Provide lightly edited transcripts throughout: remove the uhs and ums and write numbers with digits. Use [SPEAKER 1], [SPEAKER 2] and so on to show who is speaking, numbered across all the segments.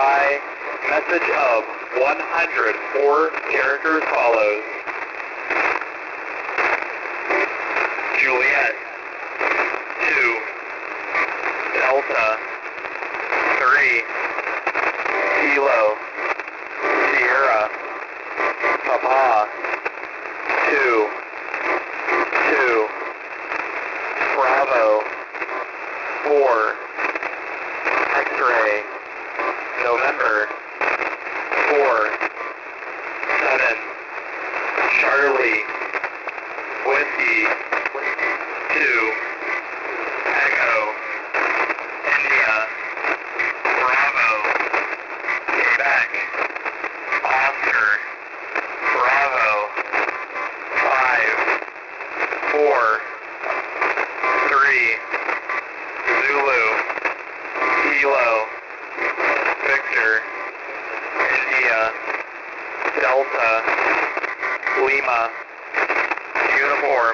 [SPEAKER 1] by message of 104 characters follows. Juliet 2 Delta 3 Kilo Sierra Papa 2 Bravo 4 X-ray November 4 7 Charlie Whiskey 2 Echo India Bravo Quebec Oscar Bravo 5 4 3 Zulu Kilo Victor India Delta Lima Uniform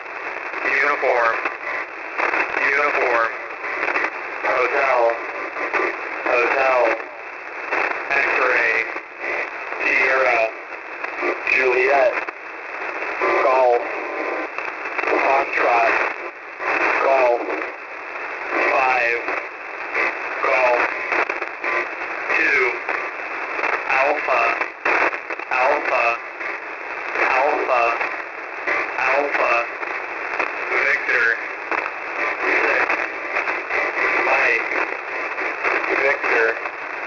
[SPEAKER 1] Hotel X-ray Sierra Juliet Golf Foxtrot Golf 5 Golf 2 Alpha Victor 6 Mike Victor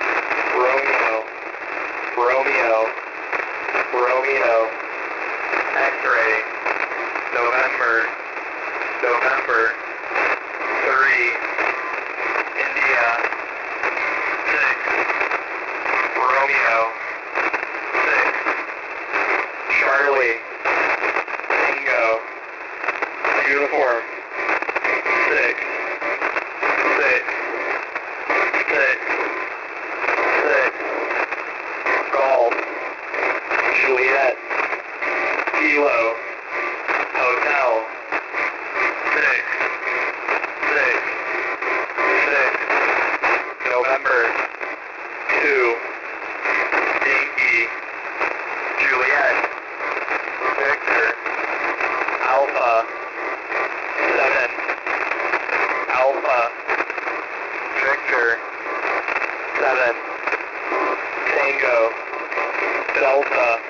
[SPEAKER 1] Romeo X-ray November 3 India 6 Romeo 6 Charlie Bingo Uniform 6 Golf Juliet Kilo Hotel 6 November 2 Dinky Juliet Victor Alpha 7 Alpha Victor 7 Tango Delta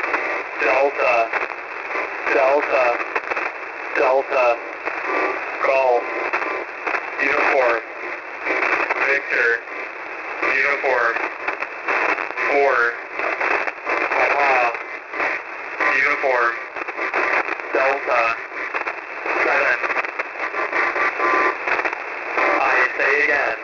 [SPEAKER 1] Golf Uniform Victor Uniform 4 Papa Uniform Delta 7 I say again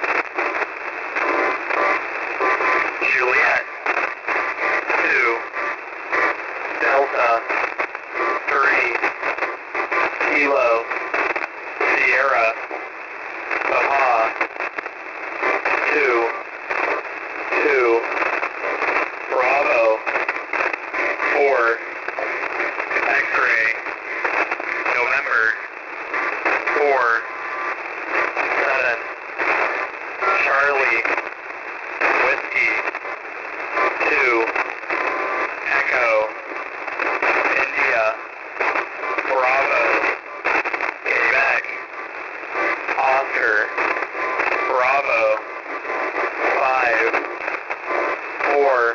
[SPEAKER 1] Juliet 2 Delta 3 Kilo Sierra Papa 2 Bravo 4 X-ray November 4 7 Charlie Whiskey 2 Echo India Bravo Quebec Oscar Bravo 5 4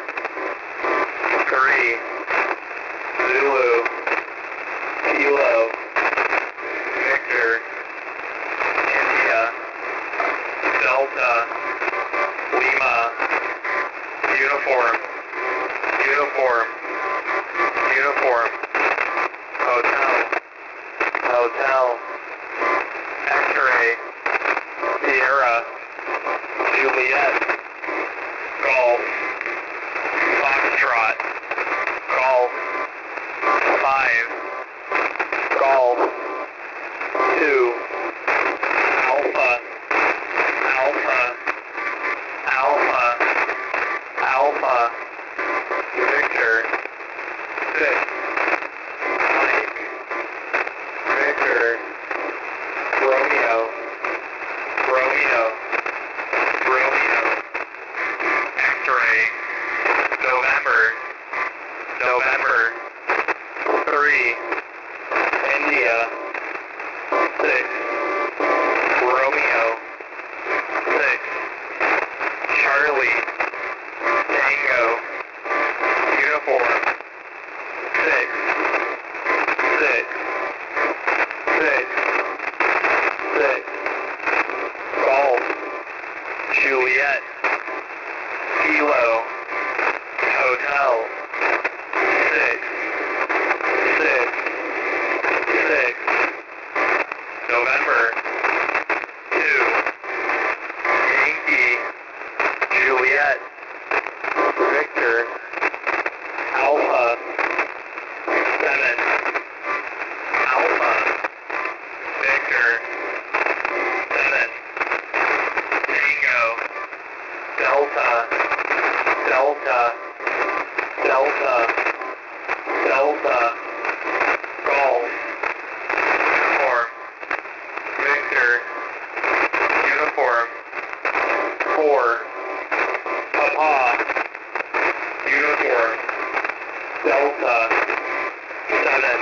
[SPEAKER 1] 3 Zulu Kilo Victor India Delta Lima Uniform Hotel X-ray Sierra Juliet Golf Foxtrot Golf 5 Golf 2 Alpha Victor 6 Mike Victor Romeo Juliet, Kilo, Hotel, 666, November, 2, Yankee, Juliet, Victor, Alpha, 7, Alpha, Victor, 7, Tango, Delta, Delta, Delta, Delta, Golf, Uniform, Victor, Uniform, 4, Papa, Uniform, Delta, 7.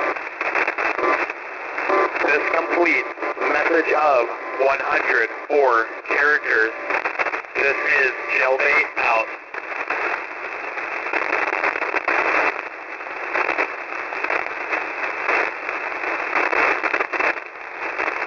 [SPEAKER 1] This completes message of 104 characters. This is Jailbait out.